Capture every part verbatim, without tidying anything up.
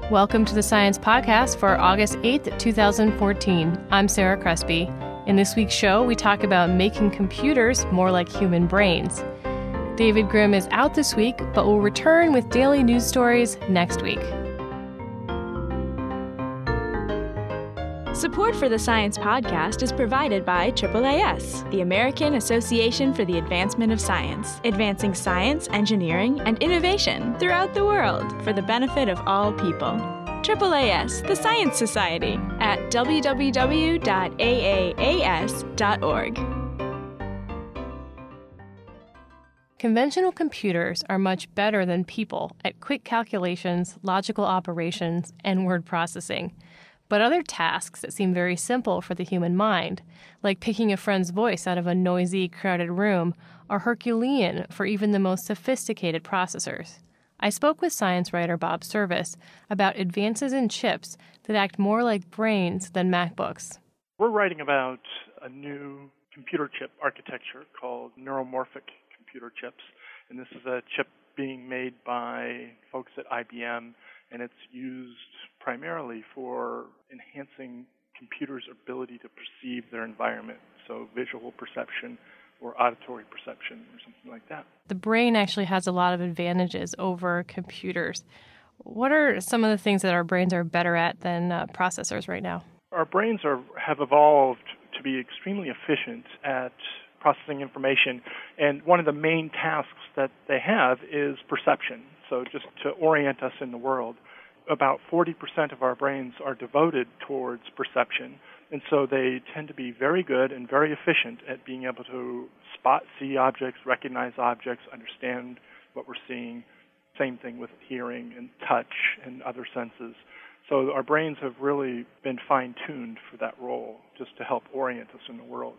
Welcome to the Science Podcast for August eighth, twenty fourteen. I'm Sarah Crespi. In this week's show, we talk about making computers more like human brains. David Grimm is out this week, but will return with daily news stories next week. Support for the Science Podcast is provided by triple A S, the American Association for the Advancement of Science, advancing science, engineering, and innovation throughout the world for the benefit of all people. triple A S, the Science Society, at w w w dot a a a s dot org. Conventional computers are much better than people at quick calculations, logical operations, and word processing. But other tasks that seem very simple for the human mind, like picking a friend's voice out of a noisy, crowded room, are Herculean for even the most sophisticated processors. I spoke with science writer Bob Service about advances in chips that act more like brains than MacBooks. We're writing about a new computer chip architecture called neuromorphic computer chips, and this is a chip being made by folks at I B M, and it's used primarily for enhancing computers' ability to perceive their environment, so visual perception or auditory perception or something like that. The brain actually has a lot of advantages over computers. What are some of the things that our brains are better at than uh, processors right now? Our brains are have evolved to be extremely efficient at processing information, and one of the main tasks that they have is perception, so just to orient us in the world. About forty percent of our brains are devoted towards perception, and so they tend to be very good and very efficient at being able to spot, see objects, recognize objects, understand what we're seeing. Same thing with hearing and touch and other senses. So our brains have really been fine-tuned for that role, just to help orient us in the world.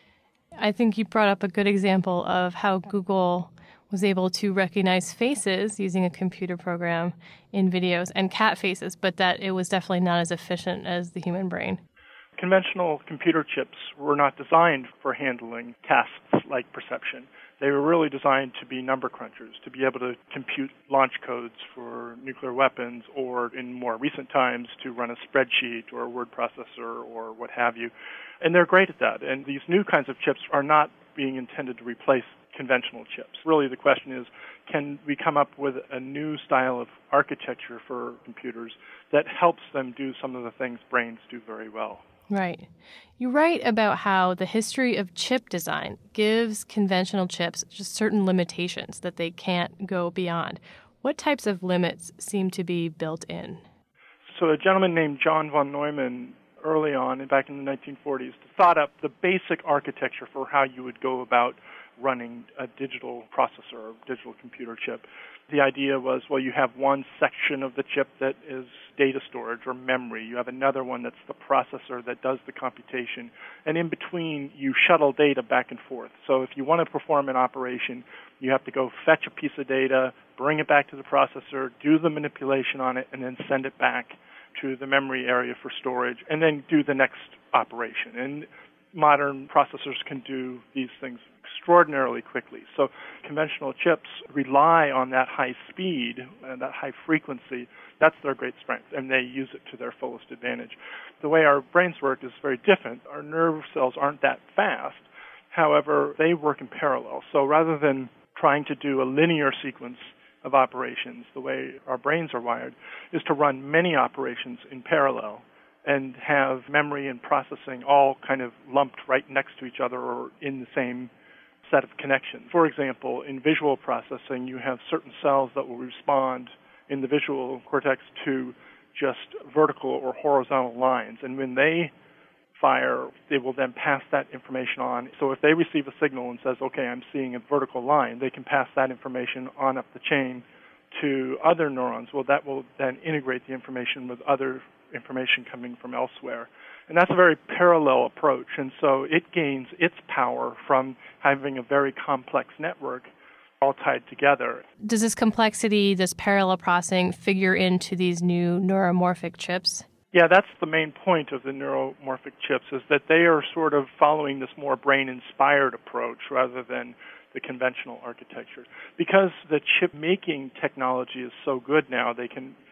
I think you brought up a good example of how Google was able to recognize faces using a computer program in videos and cat faces, but that it was definitely not as efficient as the human brain. Conventional computer chips were not designed for handling tasks like perception. They were really designed to be number crunchers, to be able to compute launch codes for nuclear weapons, or in more recent times, to run a spreadsheet or a word processor or what have you. And they're great at that. And these new kinds of chips are not being intended to replace conventional chips. Really, the question is, can we come up with a new style of architecture for computers that helps them do some of the things brains do very well? Right. You write about how the history of chip design gives conventional chips just certain limitations that they can't go beyond. What types of limits seem to be built in? So a gentleman named John von Neumann early on, back in the nineteen forties, thought up the basic architecture for how you would go about running a digital processor or digital computer chip. The idea was, well, you have one section of the chip that is data storage or memory. You have another one that's the processor that does the computation. And in between, you shuttle data back and forth. So if you want to perform an operation, you have to go fetch a piece of data, bring it back to the processor, do the manipulation on it, and then send it back to the memory area for storage, and then do the next operation. And modern processors can do these things extraordinarily quickly. So conventional chips rely on that high speed and that high frequency. That's their great strength, and they use it to their fullest advantage. The way our brains work is very different. Our nerve cells aren't that fast. However, they work in parallel. So rather than trying to do a linear sequence of operations, the way our brains are wired, is to run many operations in parallel and have memory and processing all kind of lumped right next to each other or in the same set of connections. For example, in visual processing, you have certain cells that will respond in the visual cortex to just vertical or horizontal lines. And when they fire, they will then pass that information on. So if they receive a signal and says, okay, I'm seeing a vertical line, they can pass that information on up the chain to other neurons. Well, that will then integrate the information with other information coming from elsewhere. And that's a very parallel approach. And so it gains its power from having a very complex network all tied together. Does this complexity, this parallel processing, figure into these new neuromorphic chips? Yeah, that's the main point of the neuromorphic chips, is that they are sort of following this more brain-inspired approach rather than the conventional architecture. Because the chip-making technology is so good now, they can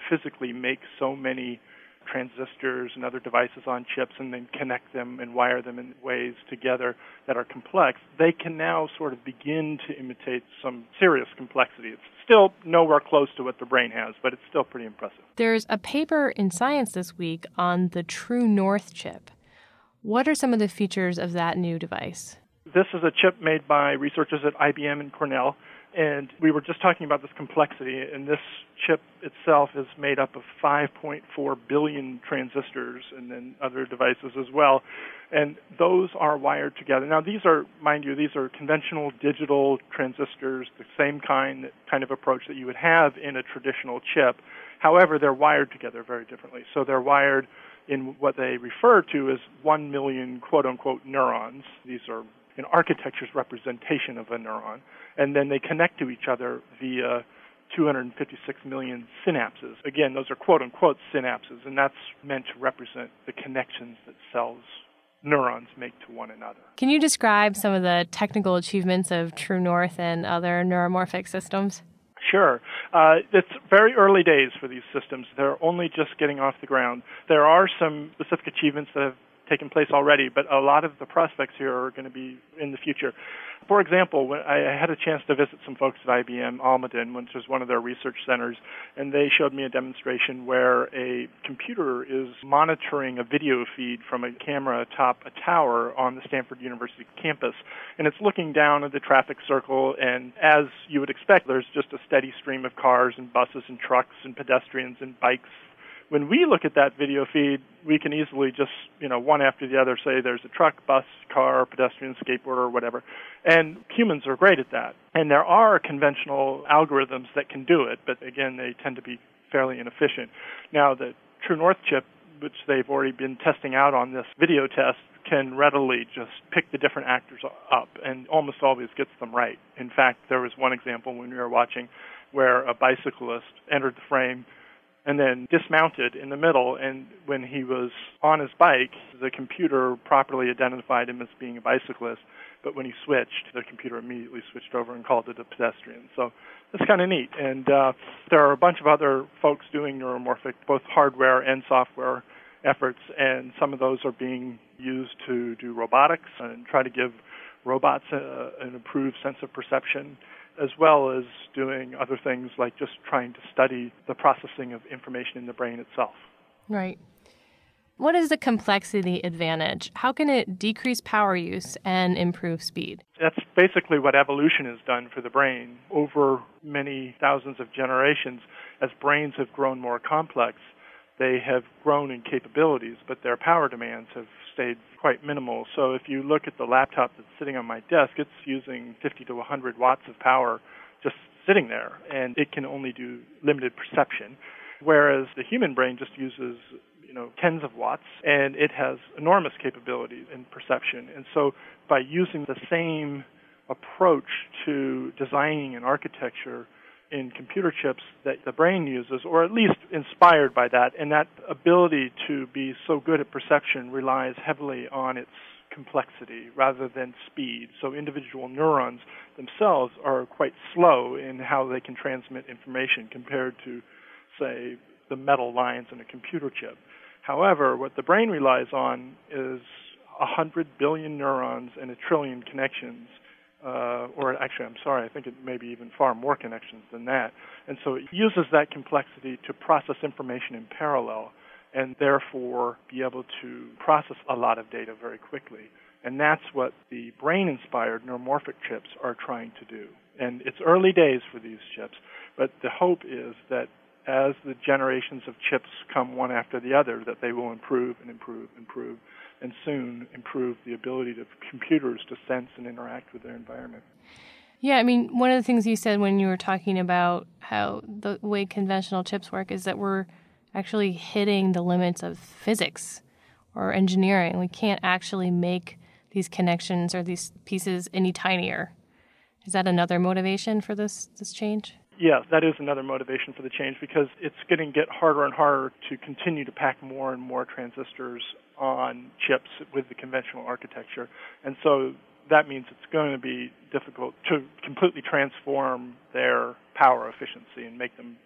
physically make so many transistors and other devices on chips and then connect them and wire them in ways together that are complex, they can now sort of begin to imitate some serious complexity. It's still nowhere close to what the brain has, but it's still pretty impressive. There's a paper in Science this week on the True North chip. What are some of the features of that new device? This is a chip made by researchers at I B M and Cornell. And we were just talking about this complexity, and this chip itself is made up of five point four billion transistors and then other devices as well. And those are wired together. Now, these are, mind you, these are conventional digital transistors, the same kind, kind of approach that you would have in a traditional chip. However, they're wired together very differently. So they're wired in what they refer to as one million quote-unquote neurons. These are an architecture's representation of a neuron, and then they connect to each other via two hundred fifty-six million synapses. Again, those are quote-unquote synapses, and that's meant to represent the connections that cells, neurons, make to one another. Can you describe some of the technical achievements of True North and other neuromorphic systems? Sure. Uh, it's very early days for these systems. They're only just getting off the ground. There are some specific achievements that have taken place already, but a lot of the prospects here are going to be in the future. For example, when I had a chance to visit some folks at I B M Almaden, which is one of their research centers, and they showed me a demonstration where a computer is monitoring a video feed from a camera atop a tower on the Stanford University campus, and it's looking down at the traffic circle, and as you would expect, there's just a steady stream of cars and buses and trucks and pedestrians and bikes. When we look at that video feed, we can easily just, you know, one after the other say there's a truck, bus, car, pedestrian, skateboarder, or whatever. And humans are great at that. And there are conventional algorithms that can do it, but again, they tend to be fairly inefficient. Now, the True North chip, which they've already been testing out on this video test, can readily just pick the different actors up and almost always gets them right. In fact, there was one example when we were watching where a bicyclist entered the frame and then dismounted in the middle, and when he was on his bike, the computer properly identified him as being a bicyclist, but when he switched, the computer immediately switched over and called it a pedestrian. So that's kind of neat, and uh, there are a bunch of other folks doing neuromorphic, both hardware and software efforts, and some of those are being used to do robotics and try to give robots a, an improved sense of perception, as well as doing other things like just trying to study the processing of information in the brain itself. Right. What is the complexity advantage? How can it decrease power use and improve speed? That's basically what evolution has done for the brain. Over many thousands of generations, as brains have grown more complex, they have grown in capabilities, but their power demands have stayed quite minimal. So if you look at the laptop that's sitting on my desk, it's using fifty to one hundred watts of power just sitting there, and it can only do limited perception, whereas the human brain just uses, you know, tens of watts, and it has enormous capabilities in perception. And so by using the same approach to designing an architecture in computer chips that the brain uses, or at least inspired by that, and that ability to be so good at perception relies heavily on its complexity rather than speed. So individual neurons themselves are quite slow in how they can transmit information compared to, say, the metal lines in a computer chip. However, what the brain relies on is one hundred billion neurons and a trillion connections. Uh, or actually, I'm sorry, I think it may be even far more connections than that. And so it uses that complexity to process information in parallel and therefore be able to process a lot of data very quickly. And that's what the brain-inspired neuromorphic chips are trying to do. And it's early days for these chips, but the hope is that as the generations of chips come one after the other, that they will improve and improve and improve, and soon improve the ability of computers to sense and interact with their environment. Yeah, I mean, one of the things you said when you were talking about how the way conventional chips work is that we're actually hitting the limits of physics or engineering. We can't actually make these connections or these pieces any tinier. Is that another motivation for this, this change? Yes, that is another motivation for the change, because it's going to get harder and harder to continue to pack more and more transistors on chips with the conventional architecture. And so that means it's going to be difficult to completely transform their power efficiency and make them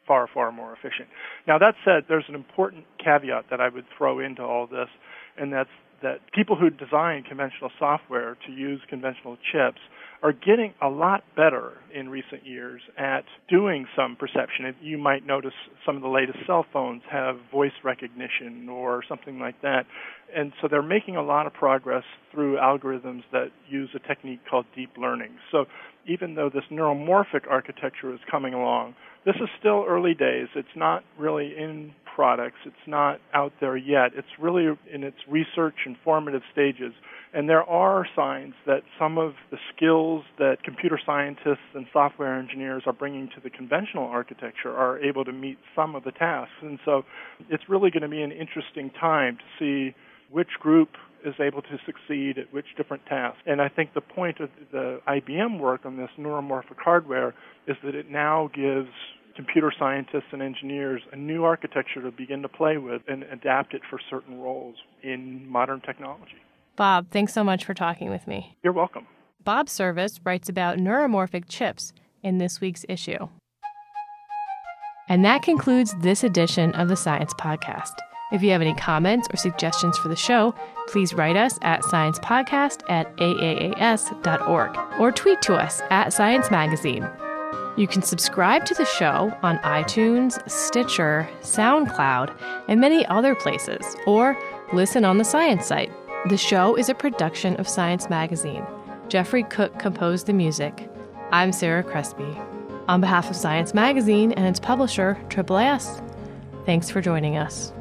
far, far more efficient. Now, that said, there's an important caveat that I would throw into all this, and that's that people who design conventional software to use conventional chips are getting a lot better in recent years at doing some perception. You might notice some of the latest cell phones have voice recognition or something like that. And so they're making a lot of progress through algorithms that use a technique called deep learning. So even though this neuromorphic architecture is coming along, this is still early days. It's not really in products. It's not out there yet. It's really in its research and formative stages. And there are signs that some of the skills that computer scientists and software engineers are bringing to the conventional architecture are able to meet some of the tasks. And so it's really going to be an interesting time to see which group is able to succeed at which different tasks. And I think the point of the I B M work on this neuromorphic hardware is that it now gives computer scientists and engineers a new architecture to begin to play with and adapt it for certain roles in modern technology. Bob, thanks so much for talking with me. You're welcome. Bob Service writes about neuromorphic chips in this week's issue. And that concludes this edition of the Science Podcast. If you have any comments or suggestions for the show, please write us at sciencepodcast at a a a s dot org or tweet to us at Science Magazine. You can subscribe to the show on iTunes, Stitcher, SoundCloud, and many other places, or listen on the Science site. The show is a production of Science Magazine. Jeffrey Cook composed the music. I'm Sarah Crespi. On behalf of Science Magazine and its publisher, Triple A S, thanks for joining us.